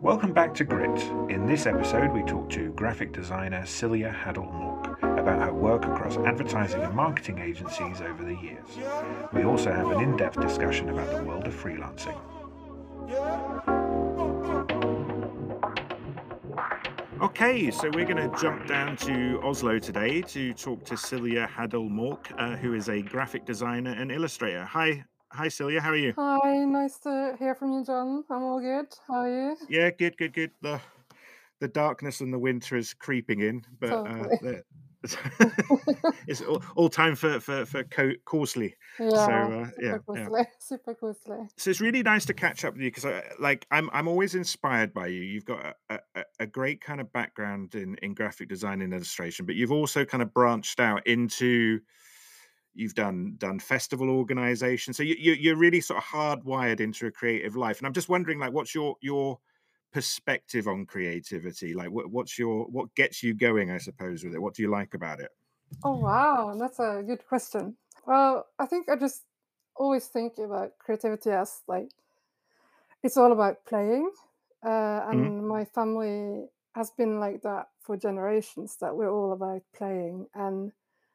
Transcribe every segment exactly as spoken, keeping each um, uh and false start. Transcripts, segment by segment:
Welcome back to Grit. In this episode, we talk to graphic designer Celia Haddle-Mork about her work across advertising and marketing agencies over the years. We also have an in-depth discussion about the world of freelancing. Okay, so we're going to jump down to Oslo today to talk to Celia Haddle-Mork, uh, who is a graphic designer and illustrator. Hi, hi Celia, how are you? Hi, nice to hear from you, John. I'm all good. How are you? Yeah, good, good, good. The the darkness and the winter is creeping in, but uh, Totally. the, it's all, all time for for for co- coarsely. So Yeah, uh, yeah, super yeah. costly. Super costly. So it's really nice to catch up with you because I like I'm I'm always inspired by you. You've got a, a, a great kind of background in in graphic design and illustration, but you've also kind of branched out into you've done done festival organization. So you, you you're really sort of hardwired into a creative life. And I'm just wondering, like, what's your your perspective on creativity? Like, what, what's your what gets you going? I suppose with it. What do you like about it? Oh, wow. That's a good question. Well, I think I just always think about creativity as like it's all about playing. Uh, Mhm. and my family has been like that for generations, that we're all about playing. And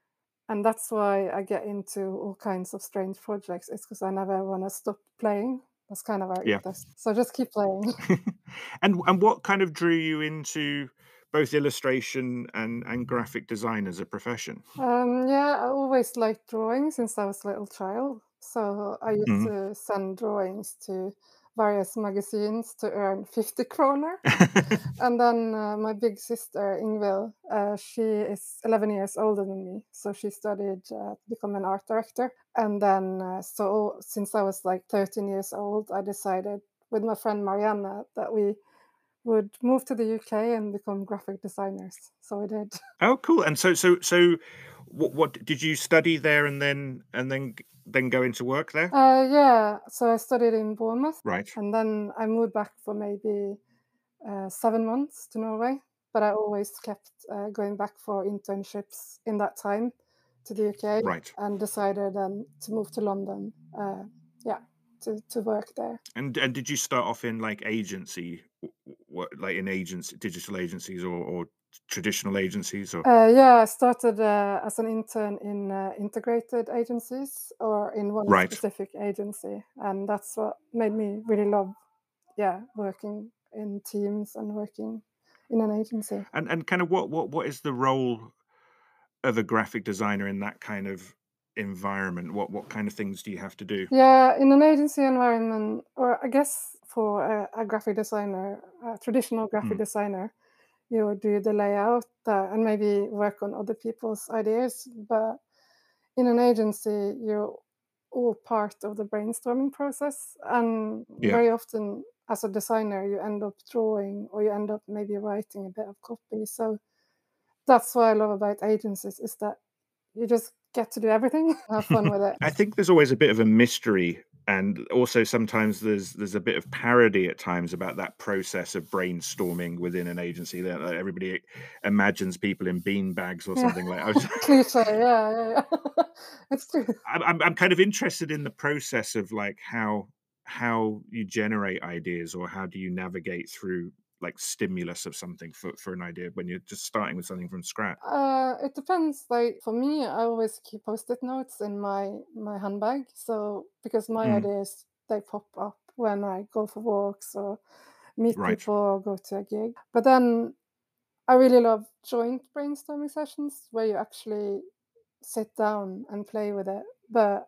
and that's why I get into all kinds of strange projects. It's because I never want to stop playing. That's kind of our Yeah. ethos. So just keep playing. and and what kind of drew you into both illustration and and graphic design as a profession? Um, yeah, I always liked drawing since I was a little child. So I used Mhm. to send drawings to various magazines to earn fifty kroner. And then uh, my big sister, Ingvild, uh, she is eleven years older than me. So she studied uh, to become an art director. And then, uh, so since I was like thirteen years old, I decided with my friend Marianne that we would move to the U K and become graphic designers. So we did. Oh, cool. And so so so what what did you study there and then and then g- then go into work there? Uh, yeah, so I studied in Bournemouth, Right. and then I moved back for maybe uh, seven months to Norway. But I always kept uh, going back for internships in that time to the U K, Right. and decided then to move to London. Uh, yeah, to to work there. And and did you start off in like agency, w- w- what like in agents, digital agencies or or traditional agencies or Uh, yeah, I started uh, as an intern in uh, integrated agencies or in one right? specific agency, and that's what made me really love, yeah, working in teams and working in an agency. And and kind of what what what is the role of a graphic designer in that kind of environment? What what kind of things do you have to do? Yeah, in an agency environment, or I guess for a, a graphic designer, a traditional graphic Mm, designer, you would do the layout uh, and maybe work on other people's ideas. But in an agency, you're all part of the brainstorming process. And yeah. very often, as a designer, you end up drawing or you end up maybe writing a bit of copy. So that's what I love about agencies is that you just get to do everything, have fun with it. I think there's always a bit of a mystery, and also sometimes there's there's a bit of parody at times about that process of brainstorming within an agency that uh, everybody imagines people in bean bags or Yeah, something like. I was, cliche. Yeah, yeah, yeah. It's true. I'm I'm I'm kind of interested in the process of like how how you generate ideas or how do you navigate through like stimulus of something for for an idea when you're just starting with something from scratch. Uh, it depends. Like for me, I always keep post-it notes in my my handbag. So because my Mm, ideas they pop up when I go for walks or meet right. people or go to a gig. But then I really love joint brainstorming sessions where you actually sit down and play with it. But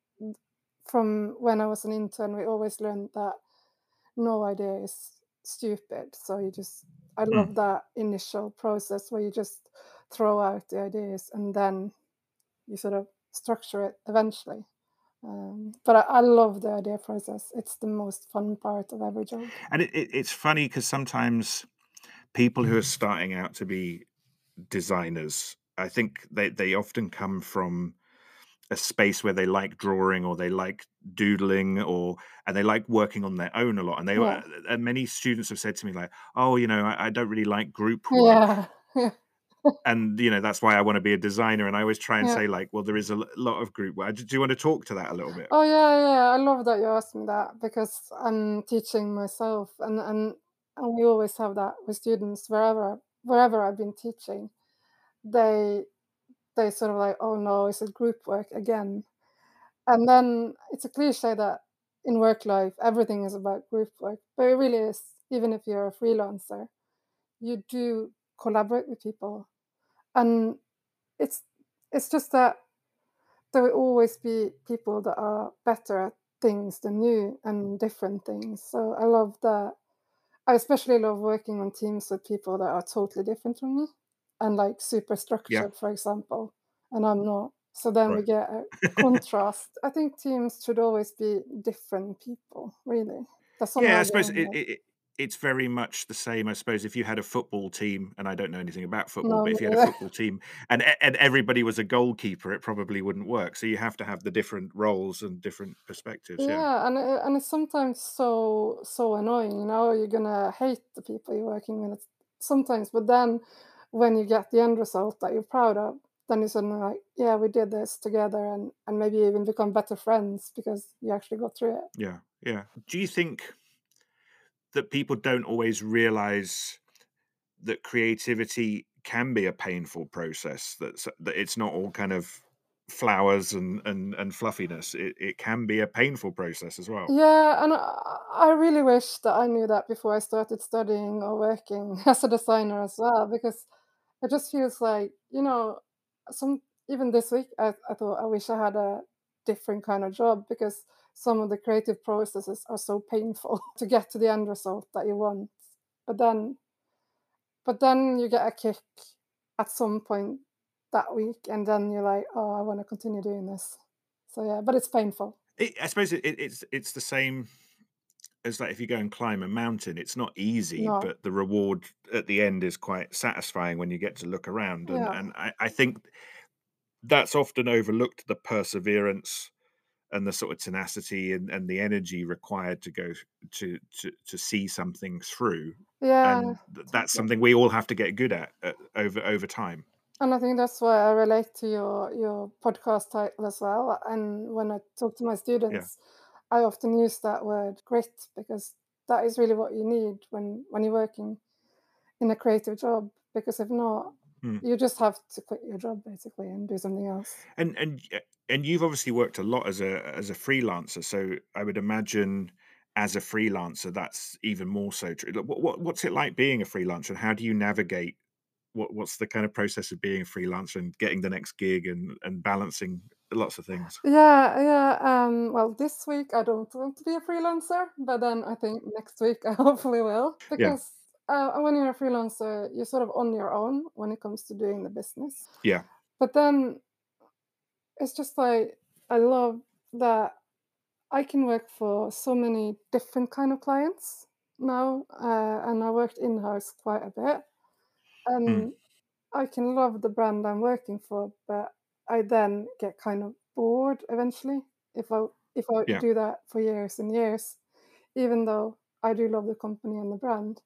from when I was an intern, we always learned that no idea is stupid. So you just, I Mm. love that initial process where you just throw out the ideas and then you sort of structure it eventually. Um, but I, I love the idea process. It's the most fun part of every job. And it, it, it's funny because sometimes people who are starting out to be designers, I think they they often come from a space where they like drawing or they like doodling or and they like working on their own a lot. And they Yeah. uh, and many students have said to me like, "Oh, you know, I, I don't really like group work." Yeah. Yeah. And you know that's why I want to be a designer. And I always try and Yeah. say like, well, there is a l- lot of group work. Do you want to talk to that a little bit? Oh yeah, yeah. I love that you asked me that because I'm teaching myself, and and and we always have that with students wherever wherever I've been teaching. They they sort of like, "Oh no, it's a group work again." And then it's a cliche that in work life everything is about group work, but it really is. Even if you're a freelancer, you do collaborate with people, and it's it's just that there will always be people that are better at things than you and different things. So I love that. I especially love working on teams with people that are totally different from me and like super Yeah, structured, for example, and I'm not. So then we right. get a contrast. I think teams should always be different people, really. That's on Yeah, my I suppose game. it, Like, it it- it's very much the same. I suppose if you had a football team, and I don't know anything about football, no, but me if you had a neither. football team and e- and everybody was a goalkeeper, it probably wouldn't work. So you have to have the different roles and different perspectives. Yeah, Yeah, and it, and it's sometimes so so annoying. You know, you're gonna hate the people you're working with sometimes, but then when you get the end result that you're proud of, then you're suddenly like, yeah, we did this together, and and maybe even become better friends because you actually got through it. yeah, yeah. Do you think that people don't always realize that creativity can be a painful process? That's that it's not all kind of flowers and and and fluffiness. It it can be a painful process as well. Yeah, and I, I really wish that I knew that before I started studying or working as a designer as well, because it just feels like, you know, some even this week I, I thought I wish I had a different kind of job because some of the creative processes are so painful to get to the end result that you want. But then but then you get a kick at some point that week and then you're like, oh, I want to continue doing this. So yeah, but it's painful. It, I suppose it, it, it's it's the same as like if you go and climb a mountain. It's not easy, No. but the reward at the end is quite satisfying when you get to look around. And Yeah. and I, I think that's often overlooked, the perseverance and the sort of tenacity and, and the energy required to go to to to see something through. Yeah, And th- that's totally. something we all have to get good at, uh, over over time. And I think that's why I relate to your your podcast title as well. And when I talk to my Yeah. students, I often use that word grit because that is really what you need when when you're working in a creative job. Because if not, Hmm. you just have to quit your job basically and do something else. And and y- and you've obviously worked a lot as a as a freelancer, so I would imagine as a freelancer that's even more so true. Like, What, what what's it like being a freelancer, and how do you navigate what what's the kind of process of being a freelancer and getting the next gig and and balancing lots of things? Yeah, yeah. Um, well, this week I don't want to be a freelancer, but then I think next week I hopefully will Yeah, because uh, when you're a freelancer, you're sort of on your own when it comes to doing the business. yeah, But then it's just like I love that I can work for so many different kind of clients now, uh, and I worked in house quite a bit, mm, and I can love the brand I'm working for, but I then get kind of bored eventually if I if I yeah. do that for years and years, even though I do love the company and the brand,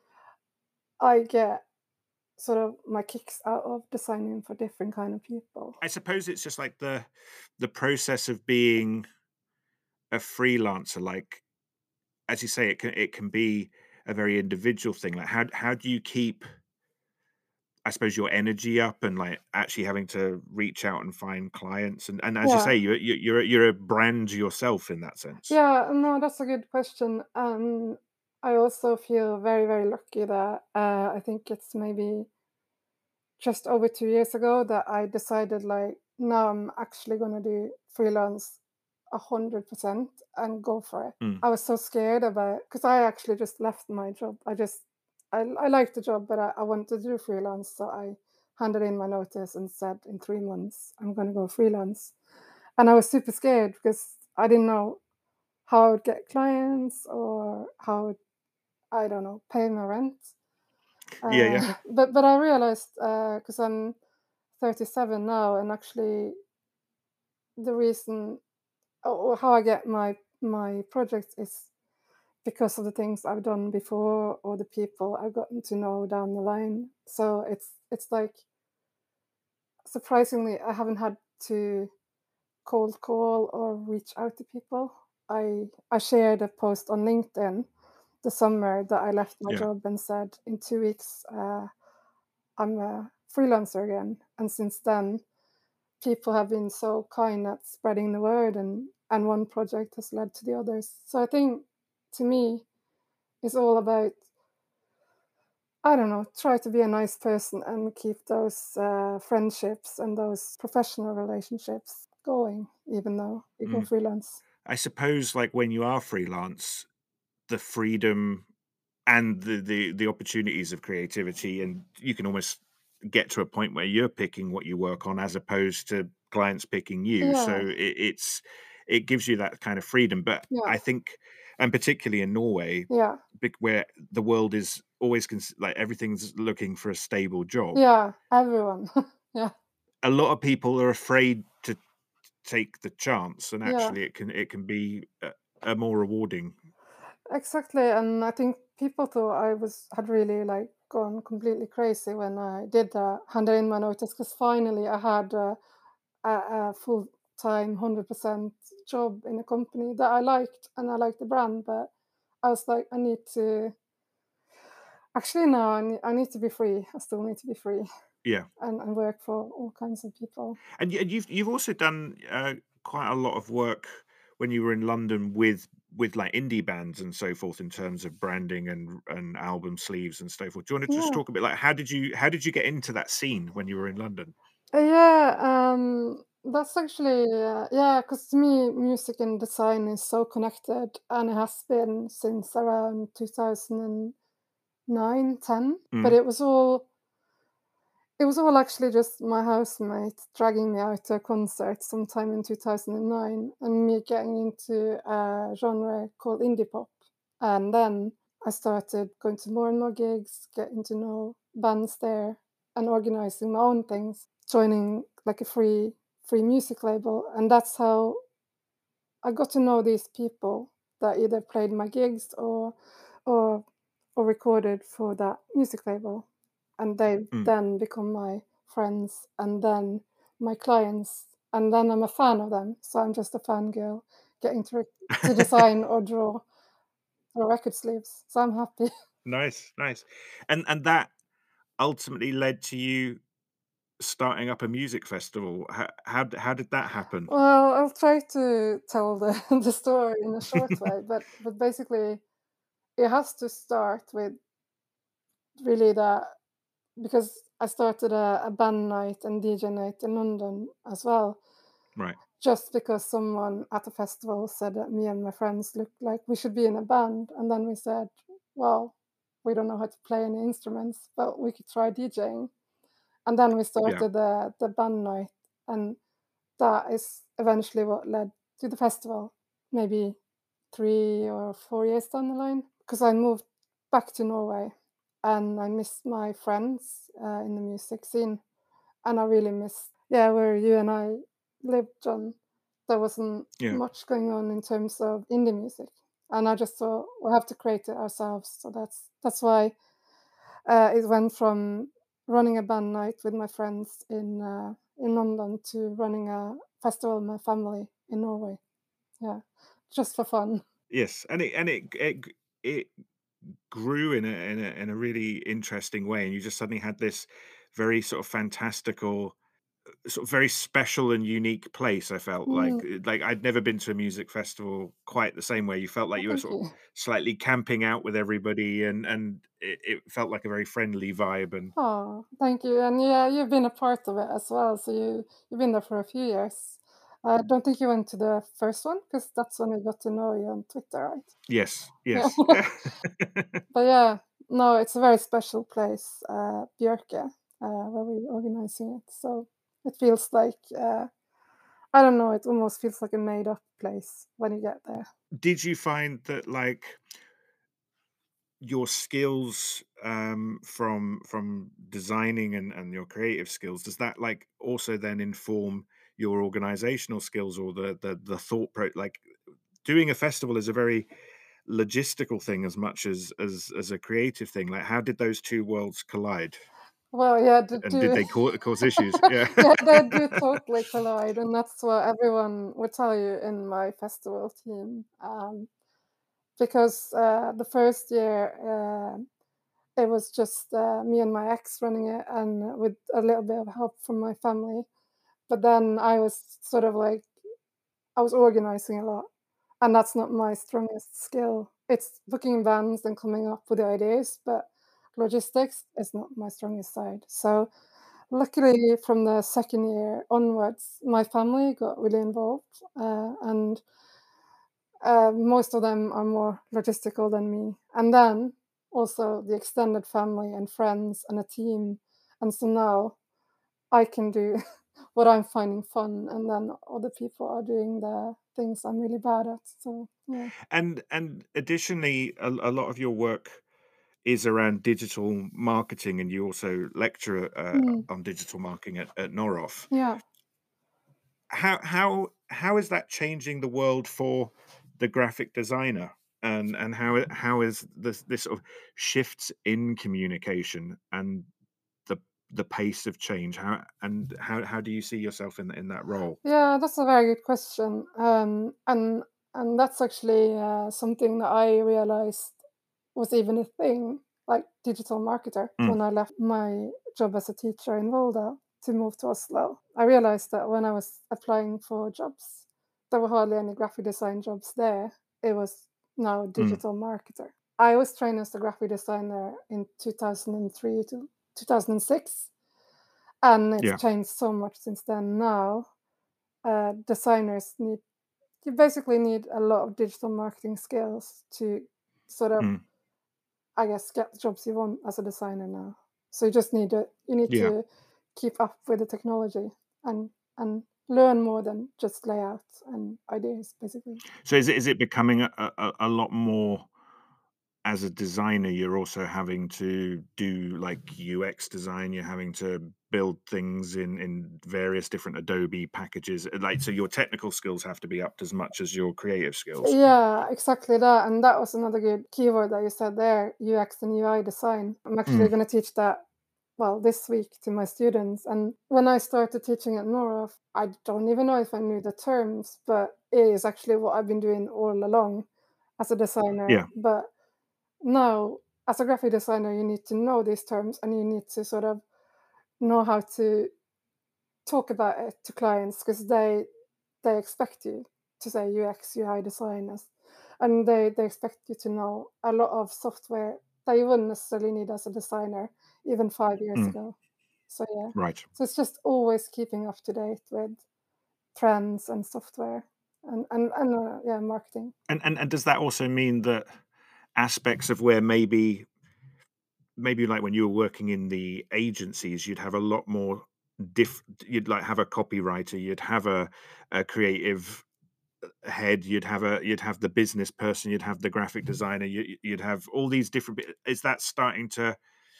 I get sort of my kicks out of designing for different kind of people. I suppose it's just like the the process of being a freelancer. Like as you say, it can it can be a very individual thing. Like how how do you keep, I suppose, your energy up and like actually having to reach out and find clients, and and as you Yeah. say, you're you're you're a you're a brand yourself in that sense. Yeah, no, that's a good question. Um, I also feel very, very lucky that uh, I think it's maybe just over two years ago that I decided like, no, I'm actually gonna do freelance a hundred percent and go for it. Mm, I was so scared about because I actually just left my job. I just I I liked the job, but I, I wanted to do freelance, so I handed in my notice and said in three months I'm gonna go freelance. And I was super scared because I didn't know how I would get clients or how I would, I don't know, pay my rent. yeah, yeah, Uh, but but I realized because I'm thirty-seven now, and actually the reason or how I get my my projects is because of the things I've done before or the people I've gotten to know down the line. So it's it's like surprisingly I haven't had to cold call or reach out to people. I I shared a post on LinkedIn the summer that I left my Yeah. job and said, in two weeks, uh, I'm a freelancer again. And since then, people have been so kind at spreading the word, and, and one project has led to the others. So I think, to me, it's all about, I don't know, try to be a nice person and keep those uh, friendships and those professional relationships going, even though you go Mm. freelance. I suppose, like, when you are freelance, the freedom and the the the opportunities of creativity, and you can almost get to a point where you're picking what you work on as opposed to clients picking you. So Yeah, it, it's it gives you that kind of freedom. But yeah, I think, and particularly in Norway, yeah, bec- where the world is always cons- like everything's looking for a stable job, yeah, everyone. Yeah, a lot of people are afraid to take the chance, and yeah, actually, it can it can be a, a more rewarding. exactly. And I think people thought I was had really like gone completely crazy when I did that, handed in my notice, because finally I had uh, a, a full time, one hundred percent job in a company that I liked, and I liked the brand. But I was like, I need to actually no, I need, I need to be free. I still need to be free Yeah. and, and work for all kinds of people. And y and you've you've also done, uh, quite a lot of work when you were in London with with, like, indie bands and so forth in terms of branding and and album sleeves and so forth. Do you wanna just Yeah. talk a bit, like, how did you how did you get into that scene when you were in London? Uh, yeah, um, that's actually, uh, yeah, because to me, music and design is so connected, and it has been since around two thousand nine, ten. But Mm, it was all it was all actually just my housemate dragging me out to a concert sometime in two thousand nine, and me getting into a genre called indie pop. And then I started going to more and more gigs, getting to know bands there, and organizing my own things, joining like a free free music label. And that's how I got to know these people that either played my gigs or or or recorded for that music label. And they mm. then become my friends, and then my clients, and then I'm a fan of them. So I'm just a fangirl getting to re- to design or draw for record sleeves. So I'm happy. Nice, nice. And and that ultimately led to you starting up a music festival. How how d how did that happen? Well, I'll try to tell the the story in a short way, but but basically it has to start with really that, because I started a, a band night and D J night in London as well, Right. just because someone at a festival said that me and my friends looked like we should be in a band. And then we said, well, we don't know how to play any instruments, but we could try DJing. And then we Yeah. started the, the band night. And that is eventually what led to the festival, maybe three or four years down the line, because I moved back to Norway and I missed my friends uh, in the music scene. And I really missed, yeah, where you and I lived, John. There wasn't Yeah. much going on in terms of indie music. And I just thought we have to create it ourselves. So that's that's why uh, it went from running a band night with my friends in uh, in London to running a festival with my family in Norway. Yeah, just for fun. Yes, and it and it it g it grew in a in a in a really interesting way, and you just suddenly had this very sort of fantastical, sort of very special and unique place. I felt like Mm, uh, like I'd never been to a music festival quite the same way. You felt like well, you were thank sort of you. slightly camping out with everybody, and and it, it felt like a very friendly vibe. And Oh, thank you. And yeah, you've been a part of it as well. So you you've been there for a few years. I don't think you went to the first one because that's when I got to know you on Twitter, right? yes, Yeah. yes, yeah. But yeah, no, it's a very special place, uh, Björke, uh, where we're organizing it. So it feels like, uh, I don't know, it almost feels like a made up place when you get there. Did you find that, like, your skills, um, from from designing and and your creative skills, does that, like, also then inform your organizational skills, or the the the thought pro like, doing a festival is a very logistical thing as much as as as a creative thing. Like, how did those two worlds collide? Well, yeah, they And did do. they cau cause issues? Yeah. Yeah, they do totally collide, and that's what everyone will tell you in my festival team. Um, because uh, the first year uh, it was just uh, me and my ex running it, and with a little bit of help from my family. But then I was sort of like I was organizing a lot, and that's not my strongest skill. It's booking events and coming up with the ideas, but logistics is not my strongest side. So luckily, from the second year onwards, my family got really involved, uh, and uh, most of them are more logistical than me. And then also the extended family and friends and a team. And so now I can do what I'm finding fun, and then other people are doing the things I'm really bad at. So yeah. And and additionally, a, a lot of your work is around digital marketing, and you also lecture uh, Mm, on digital marketing at, at Noroff. yeah. How how how is that changing the world for the graphic designer? And and how it- how is this this sort of shifts in communication and the the pace of change? How and how how do you see yourself in in that role? Yeah, that's a very good question. Um, and and that's actually uh, something that I realized was even a thing, like digital marketer, Mm, when I left my job as a teacher in Volda to move to Oslo. I realized that when I was applying for jobs, there were hardly any graphic design jobs there. It was now mm, digital marketer. I was trained as a graphic designer in two thousand three to two thousand six, and it's yeah. changed so much since then. Now, uh, designers need you basically need a lot of digital marketing skills to sort of, Mm, I guess, get the jobs you want as a designer now. So you just need to you need yeah. to keep up with the technology and and learn more than just layout and ideas, basically. So is it is it becoming a, a, a lot more as a designer, you're also having to do like U X design, you're having to build things in in various different Adobe packages. uh, Like so your technical skills have to be up as much as your creative skills. Yeah, exactly that. And that was another good keyword that you said there, U X and U I design. I'm actually Mm, going to teach that, well, this week to my students. And when I started teaching at Noroff, I don't even know if I knew the terms, but it is actually what I've been doing all along as a designer. yeah, But now, as a graphic designer, you need to know these terms, and you need to sort of know how to talk about it to clients, because they they expect you to say U X, U I designers, and they they expect you to know a lot of software that you wouldn't necessarily need as a designer even five years mm, ago. So yeah, right. so it's just always keeping up to date with trends and software and and and uh, yeah, marketing. And, and and does that also mean that aspects of where maybe maybe like when you were working in the agencies, you'd have a lot more diff you'd like have a copywriter, you'd have a a creative head, you'd have a you'd have the business person, you'd have the graphic designer, you, you'd have all these different bit- is that starting to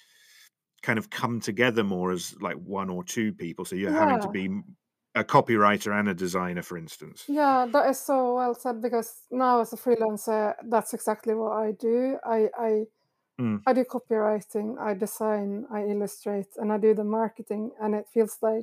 kind of come together more as like one or two people, so you're having to Yeah. be m- a copywriter and a designer, for instance? Yeah, that is so well said, because now as a freelancer, that's exactly what I do. I I Mm, I do copywriting, I design, I illustrate, and I do the marketing, and it feels like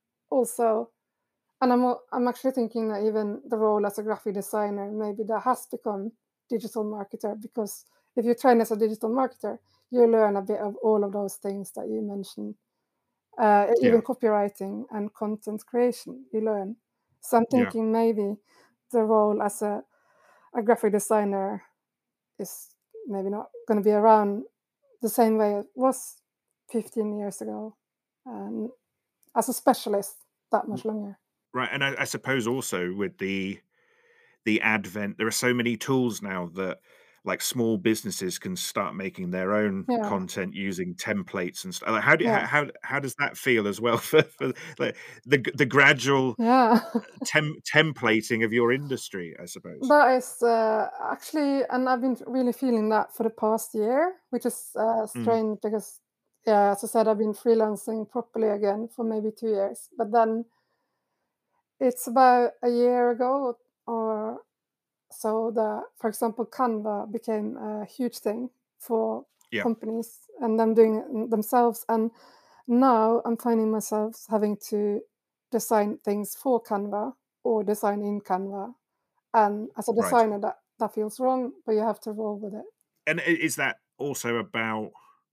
also, and I'm al- I'm actually thinking that even the role as a graphic designer, maybe that has become digital marketer, because if you train as a digital marketer, you learn a bit of all of those things that you mentioned. Uh, yeah, even copywriting and content creation, you learn. So I'm yeah. thinking maybe the role as a, a graphic designer is maybe not going to be around the same way it was fifteen years ago, um, as a specialist that much longer. Right, and I, I suppose also with the the advent, there are so many tools now that like small businesses can start making their own Yeah, content using templates and stuff. Like, how do how yeah, how, how does that feel as well for, for like the g- the gradual yeah. tem- templating of your industry, I suppose? That is uh, actually, and I've been really feeling that for the past year, which is uh, Mm, strange because, yeah, as I said, I've been freelancing properly again for maybe two years. But then it's about a year ago or so that, for example, Canva became a huge thing for yeah, companies and them doing it themselves. And now I'm finding myself having to design things for Canva or design in Canva. And as a right. designer, that that feels wrong, but you have to roll with it. And i- is that also about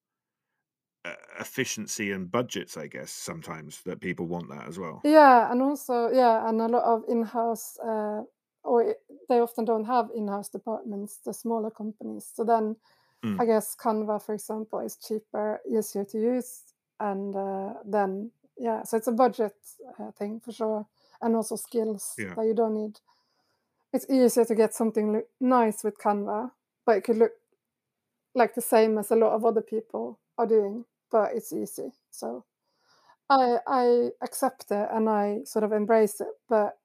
uh, efficiency and budgets? I guess sometimes that people want that as well. Yeah, and also yeah, and a lot of in-house, uh, or i- they often don't have in-house departments, the smaller companies. So then Mm, I guess Canva, for example, is cheaper, easier to use, and uh, then yeah, so it's a budget uh, thing for sure, and also skills yeah. that you don't need. It's easier to get something look nice with Canva, but it could look like the same as a lot of other people are doing, but it's easy. So I I accept it and I sort of embrace it, but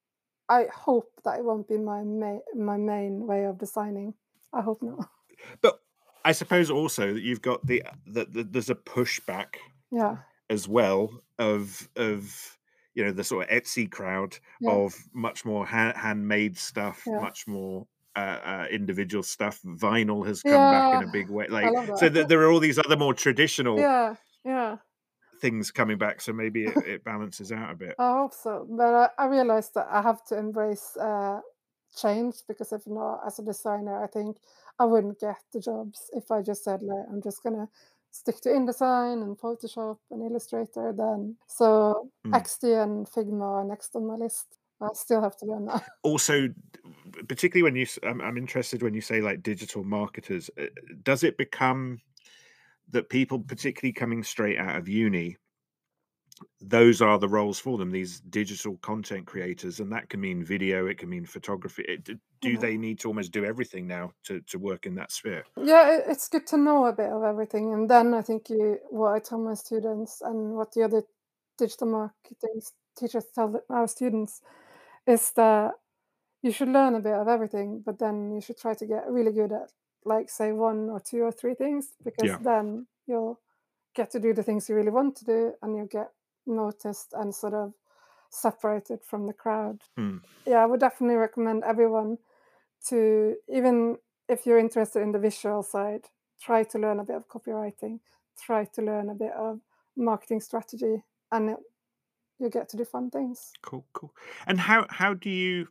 I hope that it won't be my main my main way of designing. I hope not. But I suppose also that you've got the that the, there's a pushback Yeah, as well of of you know the sort of Etsy crowd yeah, of much more ha- handmade stuff, yeah. much more uh, uh, individual stuff. Vinyl has come back in Yeah, a big way, I like love so. that. Th- there are all these other more traditional Yeah, yeah. things coming back. So maybe it, it balances out a bit. I hope so, but I I realized that I have to embrace, uh, change because if not, as a designer, I think I wouldn't get the jobs if I just said, like, "I'm just gonna stick to InDesign and Photoshop and Illustrator," then so Mm. X D and Figma are next on my list. I still have to learn that. Also, particularly when you, s- I'm, I'm interested when you say like digital marketers. uh, Does it become that people, particularly coming straight out of uni, those are the roles for them, these digital content creators, and that can mean video, it can mean photography. It, d- do Yeah. they need to almost do everything now to to work in that sphere? Yeah, it it's good to know a bit of everything, and then I think you what I tell my students and what the other digital marketing s teachers tell the our students is that you should learn a bit of everything, but then you should try to get really good at, like, say, one or two or three things, because Yeah. then you'll get to do the things you really want to do, and you'll get noticed and sort of separated from the crowd. Mm. Yeah, I would definitely recommend everyone to, even if you're interested in the visual side, try to learn a bit of copywriting, try to learn a bit of marketing strategy, and it, you get to do fun things. Cool, cool. And how how do you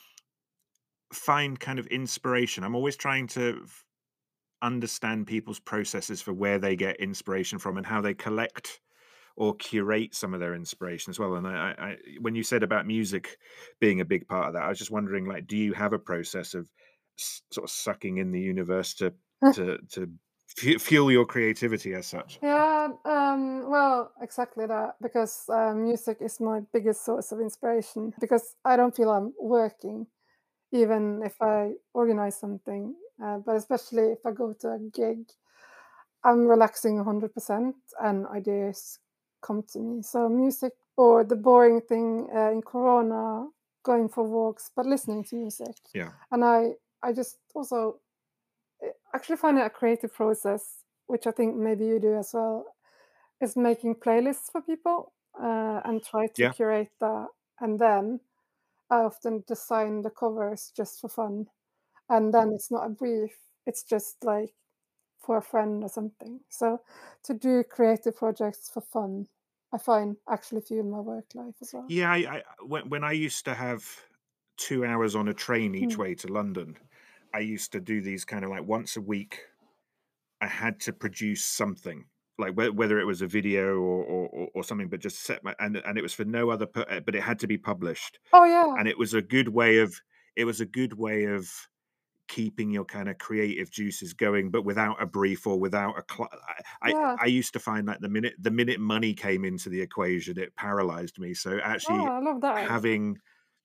find kind of inspiration? I'm always trying to f- understand people's processes for where they get inspiration from and how they collect or curate some of their inspiration as well. And I, I, I when you said about music being a big part of that, I was just wondering, like, do you have a process of s- sort of sucking in the universe to to to fu- fuel your creativity as such? Yeah, um, well, exactly that, because uh, music is my biggest source of inspiration, because I don't feel I'm working, even if I organize something, uh, but especially if I go to a gig, I'm relaxing one hundred percent and ideas come to me. So, music, or the boring thing uh, in Corona, going for walks, but listening to music. Yeah, And I, I just also uh, actually find it a creative process, which I think maybe you do as well, is making playlists for people uh, and try to yeah. curate that. And then I often design the covers just for fun. And then it's not a brief, it's just like for a friend or something. So to do creative projects for fun, I find actually fuel my work life as well. Yeah, I, I when when I used to have two hours on a train each Mm. way to London, I used to do these kind of like once a week. I had to produce something, like whe- whether it was a video or or, or or something, but just set my and and it was for no other, pu- uh, but it had to be published, Oh yeah, and it was a good way of it was a good way of keeping your kind of creative juices going, but without a brief or without a. Cl- I, I yeah. I used to find that the minute the minute money came into the equation, it paralyzed me. So Oh, actually I love that idea. having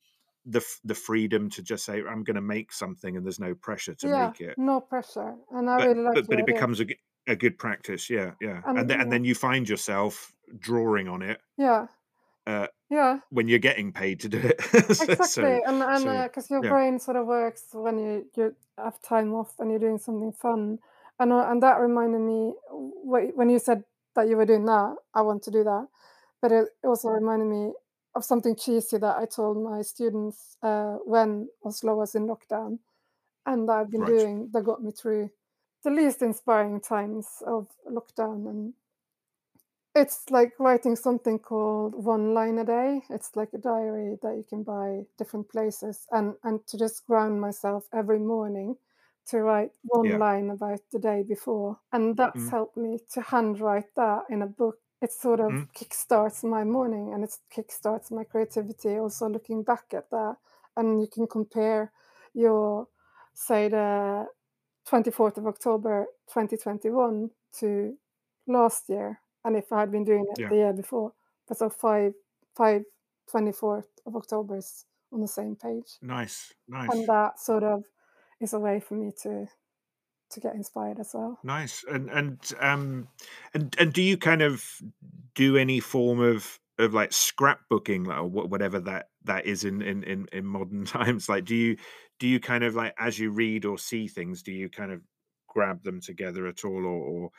the f- the freedom to just say I'm going to make something and there's no pressure to Yeah, make it, no pressure, and I but really like but but your it idea. becomes a, g- a good practice. Yeah, yeah, and And then and yeah, then you find yourself drawing on it yeah, uh, yeah. when you're getting paid to do it. so so Exactly, and so, and because your yeah, brain sort of works when you you have time off and you're doing something fun, and uh, and that reminded me wh- when you said that you were doing that, I want to do that, but it also reminded me of something cheesy that I told my students uh, when Oslo was in lockdown, and I've been right. doing that got me through the least inspiring times of lockdown, and It's like writing something called one line a day. It's like a diary that you can buy different places, and and to just ground myself every morning to write one Yeah. line about the day before, and that's Mm, helped me to handwrite that in a book. It sort of mm, kickstarts my morning, and it kickstarts my creativity. Also, looking back at that, and you can compare your, say, the twenty-fourth of October twenty twenty-one to last year, and if I had been doing it yeah. the year before, but so five five twenty-fourth of Octobers on the same page, Nice, and nice, that sort of is a way for me to to get inspired as well. nice. And and um and and do you kind of do any form of of like scrapbooking, like, or wha- whatever that that is in in in, in modern times? Like, do you do you kind of like, as you read or see things, do you kind of grab them together at all, or, or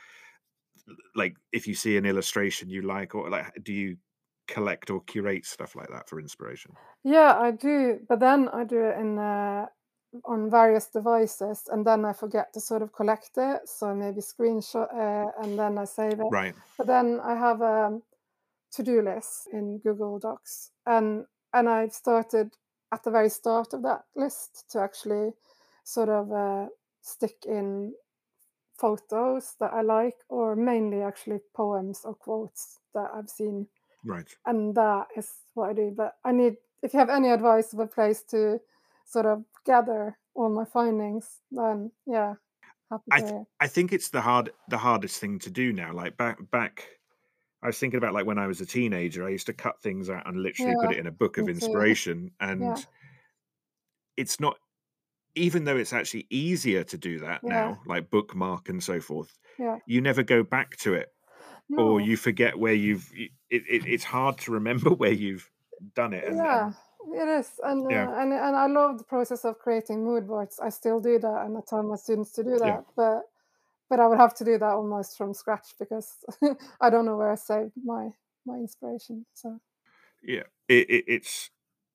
like if you see an illustration you like, or like do you collect or curate stuff like that for inspiration? Yeah, I do, but then I do it in, uh, on various devices, and then I forget to sort of collect it, so I maybe screenshot it, and then I save it. Right. But then I have, um to-do list in Google Docs, and and I've started at the very start of that list to actually sort of uh, stick in photos that I like, or mainly actually poems or quotes that I've seen, Right. and that is what I do. But I need, if you have any advice of a place to sort of gather all my findings, then yeah, happy I to th- hear. I think it's the hard the hardest thing to do now. Like back back I was thinking about like when I was a teenager, I used to cut things out and literally put Yeah, it in a book me of too. inspiration. Yeah, And it's not, even though it's actually easier to do that yeah, now, like bookmark and so forth, yeah. you never go back to it, or No. you forget where you've y- it, it, it's hard to remember where you've done it. And Yeah, and it is, and yeah, uh, and and I love the process of creating mood boards. I still do that, and I tell my students to do yeah, that. But but I would have to do that almost from scratch because I don't know where I saved my my inspiration. So yeah. It, it, it's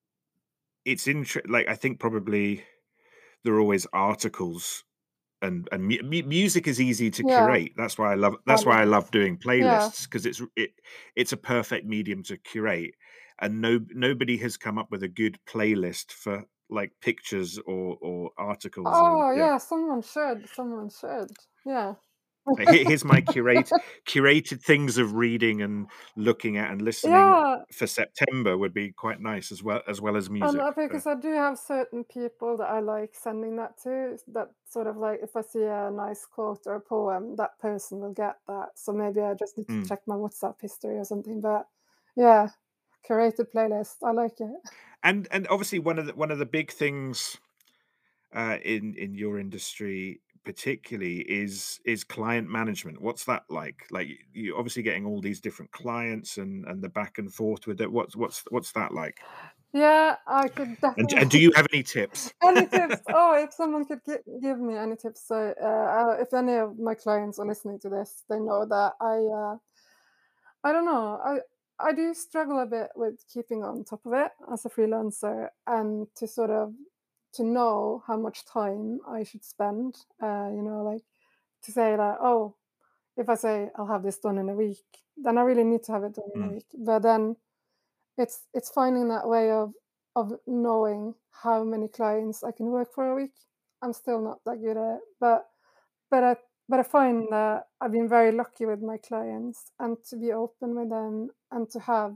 it's inter- like I think probably there are always articles, and and mu mu music is easy to yeah, curate. That's why I love I that's why I love it. love doing Yeah. playlists, because it's it it's a perfect medium to curate, and no nobody has come up with a good playlist for like pictures or or articles, or Oh yeah. yeah, someone should. Someone should. Yeah. Like, here here's my curate curated things of reading and looking at and listening Yeah, for September would be quite nice, as well as well as and music. uh, So because I do have certain people that I like sending that to, that sort of like if I see a nice quote or a poem, that person will get that. So maybe I just need to mm. check my WhatsApp history or something. But yeah, curated playlist. I like it. And and obviously one of the one of the big things uh, in in your industry particularly is is client management. What's that like? Like y- you're obviously getting all these different clients, and and the back and forth with it. What's what's what's that like? Yeah, I could And and do definitely. you have any tips? Any tips? Oh, if someone could gi- give me any tips. So, uh, uh, if any of my clients are listening to this, they know that I, uh, I don't know, I, I do struggle a bit with keeping on top of it as a freelancer, and to sort of to know how much time I should spend. Uh, you know, like to say that, oh, if I say I'll have this done in a week, then I really need to have it done in a Mm, week. But then it's it's finding that way of of knowing how many clients I can work for a week. I'm still not that good at it, but but I but I find that I've been very lucky with my clients, and to be open with them, and to have,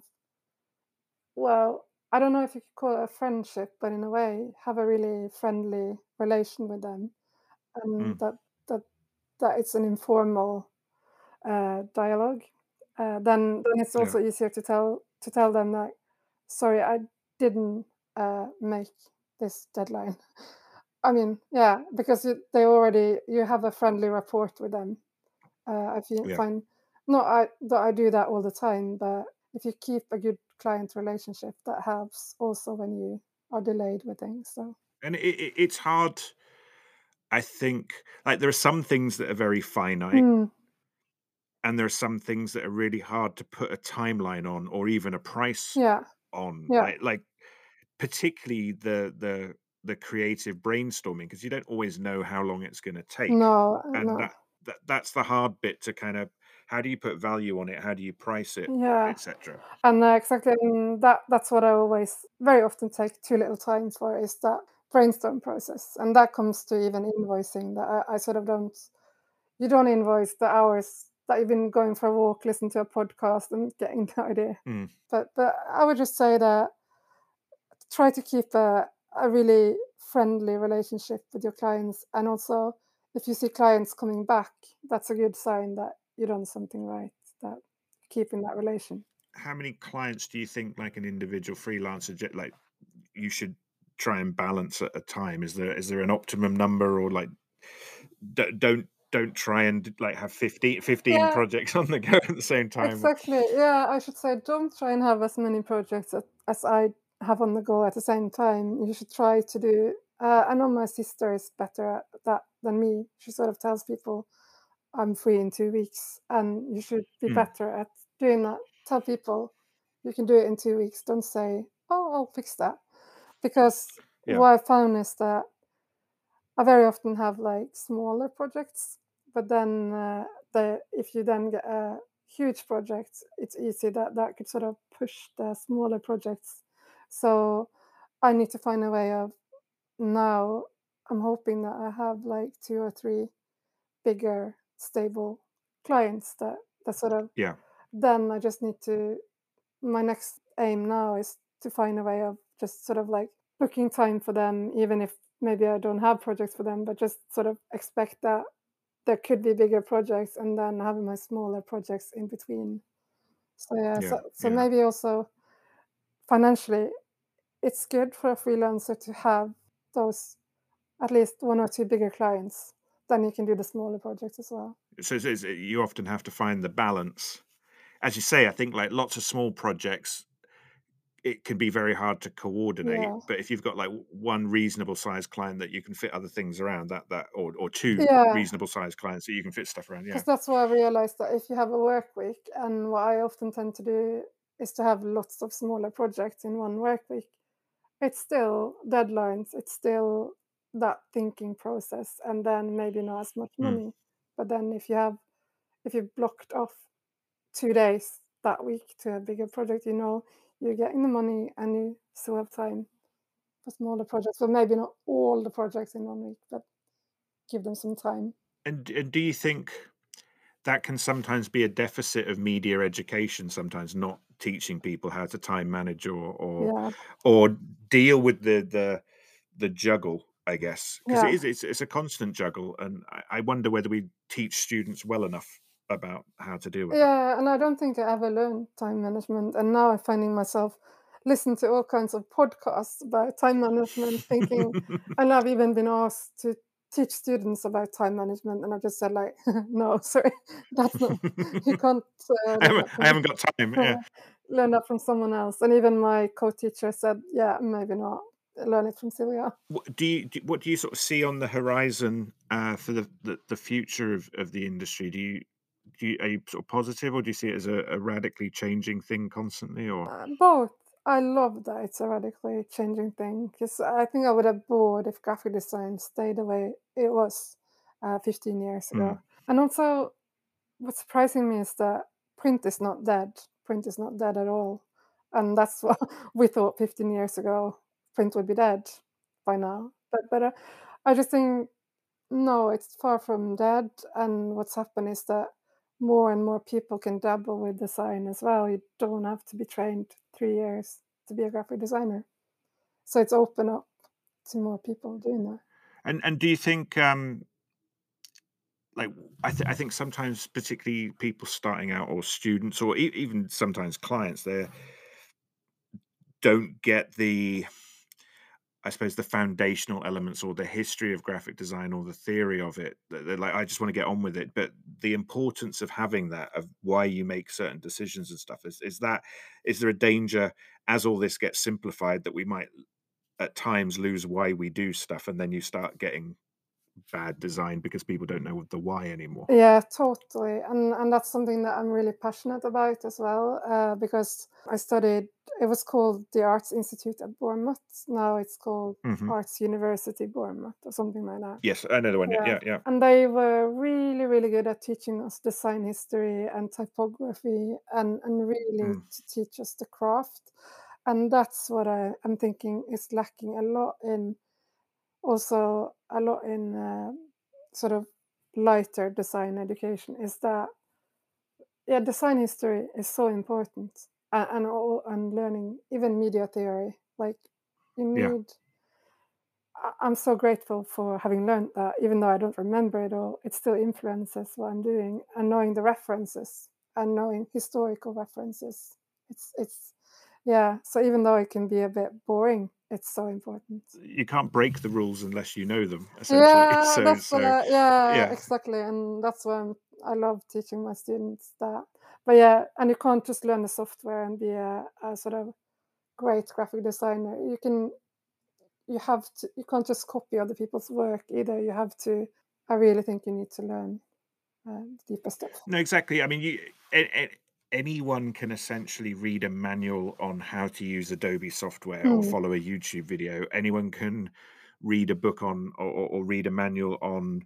well, I don't know if you could call it a friendship, but in a way, have a really friendly relation with them, and mm, that that that it's an informal uh, dialogue. Uh, then then it's yeah, also easier to tell to tell them that, sorry, I didn't uh, make this deadline. I mean, yeah, because you, they already, you have a friendly rapport with them. Uh, I feel yeah. find, not I that I do that all the time, but if you keep a good client relationship, that helps also when you are delayed with things. So And it, it, it's hard. I think like there are some things that are very finite, mm, and there are some things that are really hard to put a timeline on, or even a price yeah, on. yeah, Like like particularly the the the creative brainstorming, because you don't always know how long it's going to take, no, and no, that, that that's the hard bit to kind of how do you put value on it? How do you price it, Yeah. etc.? And uh, exactly, and that that's what I always very often take too little time for is that brainstorm process, and that comes to even invoicing. That I, I sort of don't. You don't invoice the hours that you've been going for a walk, listening to a podcast, and getting the idea. Mm, But but I would just say that try to keep a a really friendly relationship with your clients, and also if you see clients coming back, that's a good sign that you've done something right. That keeping that relation. how many clients do you think, like an individual freelancer, ge- like you should try and balance at a time? Is there is there an optimum number, or like d- don't don't try and like have fifteen fifteen Yeah, projects on the go at the same time? exactly. Yeah, I should say don't try and have as many projects as, as I have on the go at the same time. You should try to do. Uh, I know my sister is better at that than me. She sort of tells people, "I'm free in two weeks," and you should be Mm, better at doing that. Tell people you can do it in two weeks. Don't say, "Oh, I'll fix that," because yeah, what I found is that I very often have like smaller projects, but then uh, the if you then get a huge project, it's easy that that could sort of push the smaller projects. So I need to find a way of now. I'm hoping that I have like two or three bigger stable clients that that sort of yeah, then I just need to my next aim now is to find a way of just sort of like booking time for them, even if maybe I don't have projects for them, but just sort of expect that there could be bigger projects and then having my smaller projects in between. So yeah, yeah, so so yeah. maybe also financially, it's good for a freelancer to have those at least one or two bigger clients. Then you can do the smaller projects as well. So it's, it's- you often have to find the balance, as you say. I think like lots of small projects, it can be very hard to coordinate. Yeah. But if you've got like w- one reasonable sized client that you can fit other things around, that that or or two Yeah. reasonable sized clients that you can fit stuff around. Yeah. Because that's why I realized that if you have a work week, and what I often tend to do is to have lots of smaller projects in one work week, it's still deadlines, it's still that thinking process, and then maybe not as much Mm, money. But then if you have if you blocked off two days that week to a bigger project, you know you're getting the money and you still have time for smaller projects. But maybe not all the projects in one week, but give them some time. And and do you think that can sometimes be a deficit of media education, sometimes not teaching people how to time manage, or or Yeah. or deal with the the the juggle, I guess, because it Yeah. is it's it's a constant juggle, and I, I wonder whether we teach students well enough about how to deal with that. Yeah, and I don't think I ever learned time management. And now I'm finding myself listening to all kinds of podcasts about time management, thinking, and I've even been asked to teach students about time management, and I just said like, no, sorry, that's not. You can't uh, I learn haven't that I from haven't got time. Yeah. learn that from someone else. And even my co-teacher said, yeah, maybe not. Learn it from Sylvia. What do you do, what do you sort of see on the horizon, uh, for the, the the future of, of the industry? Do you do you, are you sort of positive, or do you see it as a, a radically changing thing constantly? Or Uh, both. I love that it's a radically changing thing because I think I would have bored if graphic design stayed the way it was uh, fifteen years Mm, ago. And also, what's surprising me is that print is not dead. Print is not dead at all. And that's what we thought fifteen years ago. Print would be dead by now. But, but uh, I just think no, it's far from dead, and what's happened is that more and more people can dabble with design as well. You don't have to be trained three years to be a graphic designer. So it's open up to more people doing that. and and do you think, um, like, I, th- I think sometimes, particularly people starting out, or students, or e- even sometimes clients, they don't get the, I suppose, the foundational elements, or the history of graphic design, or the theory of it. That They're like, I just want to get on with it. But the importance of having that, of why you make certain decisions and stuff, is is that, is there a danger, as all this gets simplified, that we might at times lose why we do stuff, and then you start getting bad design because people don't know the why anymore. Yeah, totally. And and that's something that I'm really passionate about as well, uh, because I studied, it was called the Arts Institute at Bournemouth. Now it's called Hmm. Arts University Bournemouth or something like that. Yes, I know the one. Yeah. Yeah, yeah. And they were really, really good at teaching us design history and typography and, and really Mm. to teach us the craft. And that's what I, I'm thinking is lacking a lot in, also a lot in uh, sort of lighter design education, is that, yeah, design history is so important, and and, all, and learning even media theory, like you Yeah. need, I- I'm so grateful for having learned that, even though I don't remember it all, it still influences what I'm doing, and knowing the references and knowing historical references. It's it's yeah. So even though it can be a bit boring, it's so important. You can't break the rules unless you know them, essentially. Yeah, So, that's what so I, yeah, yeah. exactly, and that's why I'm, I love teaching my students that. But yeah, and you can't just learn the software and be a, a sort of great graphic designer. You can, you have to, you can't just copy other people's work either. You have to. I really think you need to learn uh, deeper stuff. No, exactly. I mean, you a- a- anyone can essentially read a manual on how to use Adobe software or Mm, follow a YouTube video. Anyone can read a book on or, or or read a manual on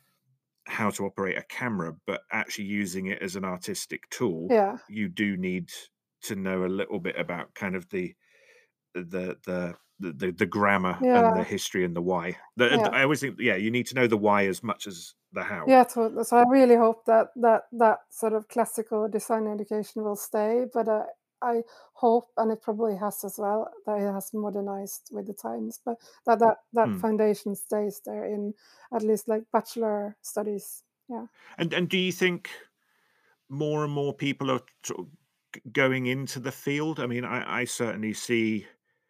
how to operate a camera, but actually using it as an artistic tool, yeah, you do need to know a little bit about kind of the the the the the, the grammar and the yeah, history and the why. The, yeah. I always think, yeah, you need to know the why as much as the how. Yeah, totally. So I really hope that that that sort of classical design education will stay, but uh, I hope, and it probably has as well, that it has modernized with the times, but that that that Hmm. foundation stays there in at least like bachelor studies. Yeah. And and do you think more and more people are sort of g- going into the field? I mean, I, I certainly see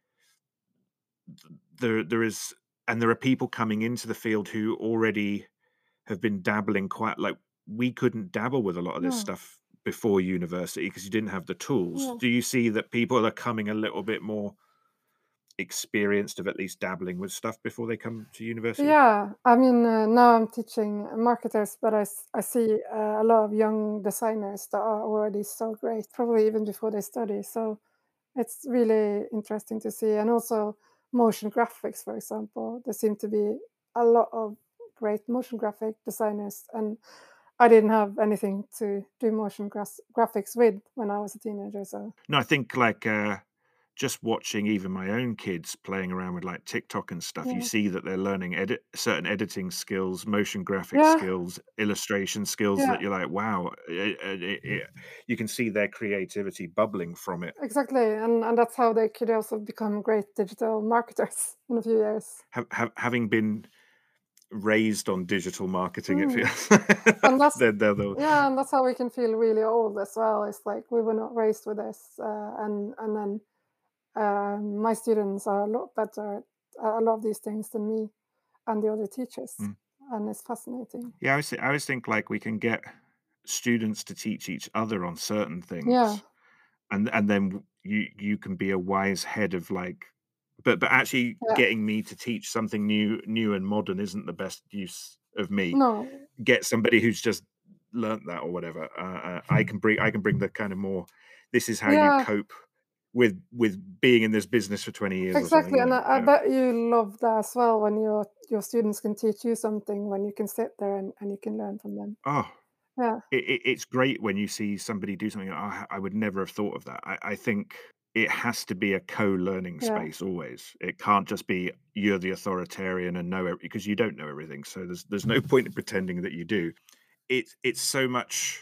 there there is, and there are people coming into the field who already have been dabbling quite like we couldn't dabble with a lot of this No. stuff before university because you didn't have the tools. Yeah. Do you see that people are coming a little bit more experienced of at least dabbling with stuff before they come to university? Yeah, I mean, uh, now I'm teaching marketers, but I, s- I see uh, a lot of young designers that are already so great, probably even before they study. So it's really interesting to see. And also motion graphics, for example. There seem to be a lot of great motion graphic designers. And I didn't have anything to do motion gras- graphics with when I was a teenager. So No, I think like uh, just watching even my own kids playing around with like TikTok and stuff, you yeah. see that they're learning edit certain editing skills, motion graphic Yeah. skills, illustration skills that Yeah. you're like, wow, it, it, it, it- you can see their creativity bubbling from it. Exactly. And, and that's how they could also become great digital marketers in a few years. Ha- ha- having been raised on digital marketing, it Mm. feels And that's, they're, they're the yeah, and that's how we can feel really old as well. It's like we were not raised with this, uh, and and then Um, my students are a lot better at a lot of these things than me and the other teachers, mm. and it's fascinating. Yeah, I always, thi- I always think like we can get students to teach each other on certain Yeah, things, and and then w- you you can be a wise head of like, but but actually yeah. getting me to teach something new new and modern isn't the best use of me. No, Get somebody who's just learnt that or whatever. Uh, uh, I can bring I can bring the kind of more. This is how you yeah, cope with with being in this business for twenty years or something. exactly. You And know. I, I Uh, bet you love that as well when your your students can teach you something, when you can sit there and, and you can learn from them. oh, Yeah, it, it, it's great when you see somebody do something. "Oh, I would never have thought of that. I, I think it has to be a co-learning yeah, space always. It can't just be you're the authoritarian and know because you don't know everything. So there's there's no point in pretending that you do. It's it's so much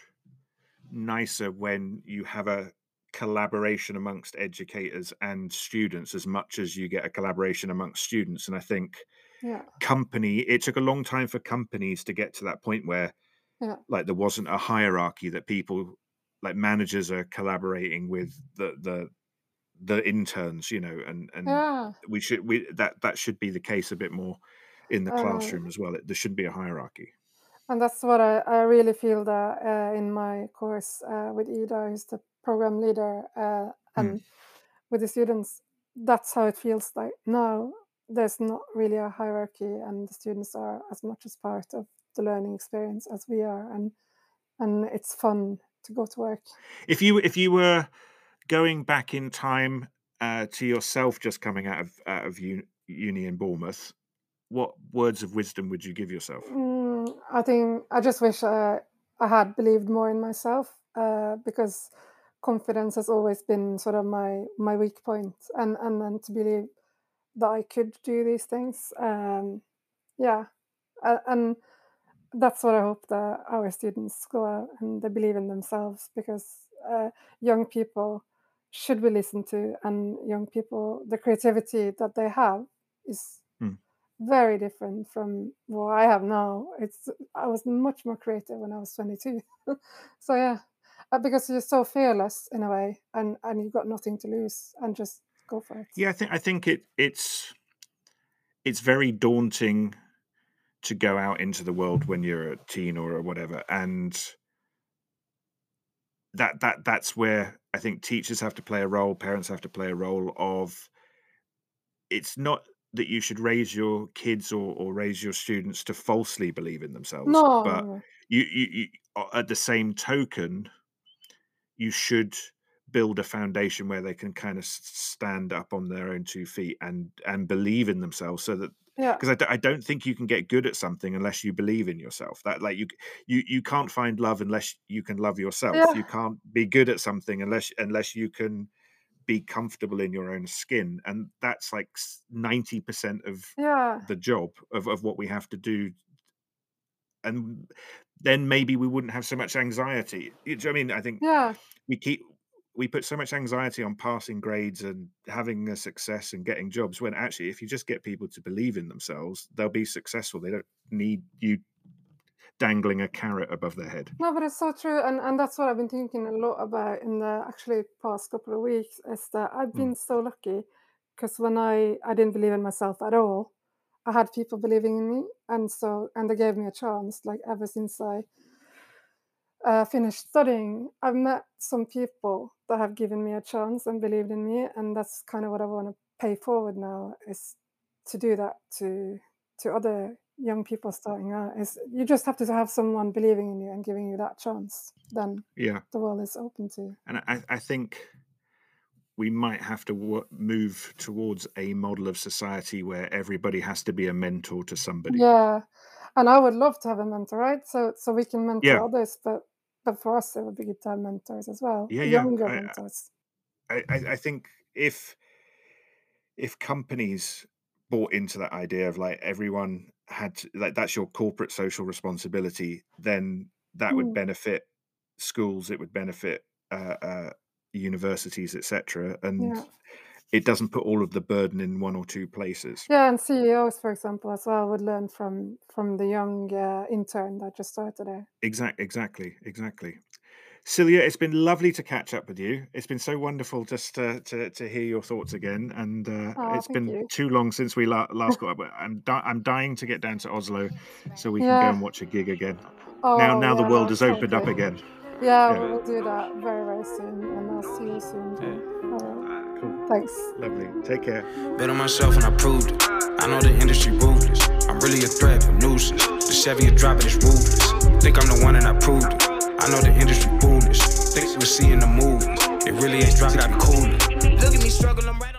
nicer when you have a collaboration amongst educators and students as much as you get a collaboration amongst students. And I think yeah, company it took a long time for companies to get to that point where yeah, like there wasn't a hierarchy that people like managers are collaborating with the the the interns, you know, and and yeah. we should we that that should be the case a bit more in the Uh, classroom as well. It, there shouldn't be a hierarchy. and that's what I, I really feel that uh, in my course uh, with Ida, who's the program leader, uh, Mm, and with the students, that's how it feels like now. there's not really a hierarchy, and the students are as much as part of the learning experience as we are, and and it's fun to go to work. If you if you were going back in time uh, to yourself just coming out of out of uni, uni in Bournemouth, what words of wisdom would you give yourself? Mm, I think I just wish I, I had believed more in myself, uh, because confidence has always been sort of my my weak point, and and then to believe that I could do these things, um, yeah, uh, and that's what I hope that our students go out and they believe in themselves, because uh, young people should be listened to, and young people, the creativity that they have is Hmm. very different from what I have now. It's I was much more creative when I was twenty-two. So yeah, uh, because you're so fearless in a way, and and you've got nothing to lose, and just go for it. Yeah, I think I think it it's it's very daunting to go out into the world when you're a teen or whatever, and that that that's where I think teachers have to play a role, parents have to play a role of it's not that you should raise your kids or, or raise your students to falsely believe in themselves, No, no, but no. you, you, you a- at the same token, you should build a foundation where they can kind of s- stand up on their own two feet and and believe in themselves, so that Yeah, because I, d- I don't think you can get good at something unless you believe in yourself. That like you c- you you can't find love unless you can love yourself. yeah, You can't be good at something unless unless you can be comfortable in your own skin, and that's like ninety percent of yeah, the job of, of what we have to do, and then maybe we wouldn't have so much anxiety. You know what I mean? I think yeah. we keep we put so much anxiety on passing grades and having a success and getting jobs, when actually if you just get people to believe in themselves, they'll be successful. They don't need you dangling a carrot above their head. No, but it's so true, and and that's what I've been thinking a lot about in the actually past couple of weeks, is that I've Mm, been so lucky, because when I I didn't believe in myself at all, I had people believing in me, and so and they gave me a chance. Like ever since I uh, finished studying, I've met some people that have given me a chance and believed in me, and that's kind of what I want to pay forward now, is to do that to to other young people starting out. Is you just have to have someone believing in you and giving you that chance, then yeah, the world is open to you. and I, I think we might have to wo- move towards a model of society where everybody has to be a mentor to somebody. Yeah, and I would love to have a mentor, right? So so we can mentor Yeah, others, but but for us it would be good to have mentors as well, yeah, yeah. younger I, mentors. I, I I think if if companies bought into that idea of like everyone had to, like that's your corporate social responsibility, then that would Mm, benefit schools, it would benefit uh, uh, universities, et cetera. And yeah. it doesn't put all of the burden in one or two places. Yeah, and C E Os, for example, as well, would learn from from the young uh, intern that just started there. Exact, exactly, exactly. Celia, it's been lovely to catch up with you. It's been so wonderful just to to, to hear your thoughts again, and uh, Oh, it's thank been you. too long since we la- last got up. But I'm di- I'm dying to get down to Oslo so we can go Yeah. and watch a gig again. Now Oh, now the yeah, world no, has opened up totally. again. Yeah, we Yeah, will do that very, very soon, and I'll see you soon, Jim. All right. cool, Thanks. lovely. Take care. Bet on myself and I proved it. I know the industry ruthless. I'm really a threat, a nuisance. The Chevy is driving is ruthless. Think I'm the one and I proved it. I know the industry foolish. Think we're seeing the movies. It really ain't dropping, got me coolin'. Look at me struggle, I'm right.